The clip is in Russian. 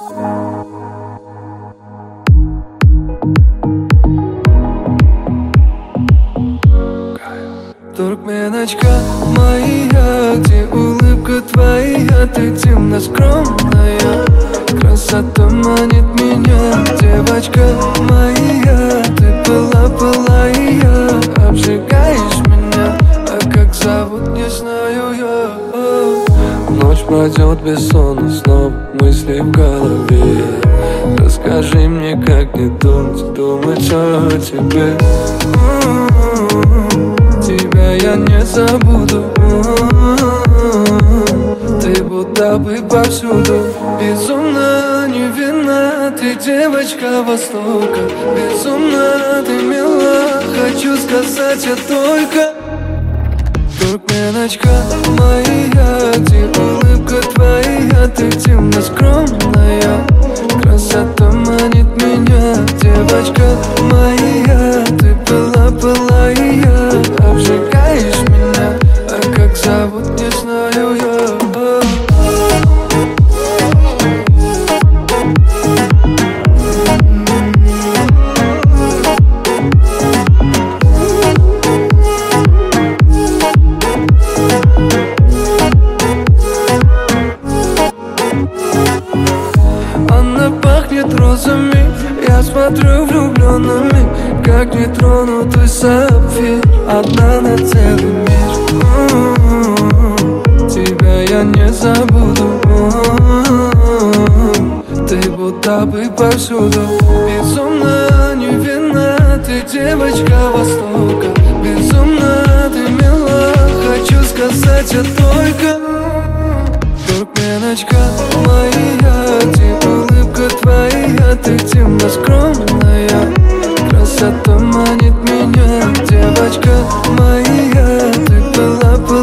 Туркменочка моя, где улыбка твоя, ты темно скромная, красота манит меня. Девочка моя, ты пылая, обжигаешь меня, а как зовут, не знаю я. Ночь пройдет без сона, снова мысли в голове. Расскажи мне, как не думать о тебе. Тебя я не забуду. Ты будто бы повсюду. Безумно невинна, ты девочка Востока. Безумно ты мила, хочу сказать я только. Туркменочка моя, где улыбка твоя, ты темно скромная, красота манит меня. Девочка моя, ты пылая, обжигаешь меня, а как зовут, не знаю я. Розами, я смотрю влюбленными, как нетронутый сапфир, одна на целый мир. Тебя я не забуду. Ты будто бы повсюду. Безумно невинна, ты девочка Востока. Безумно ты мила, хочу сказать я только. Туркменочка моя, где улыбка твоя, ты темно скромная, красота манит меня. Девочка моя, ты была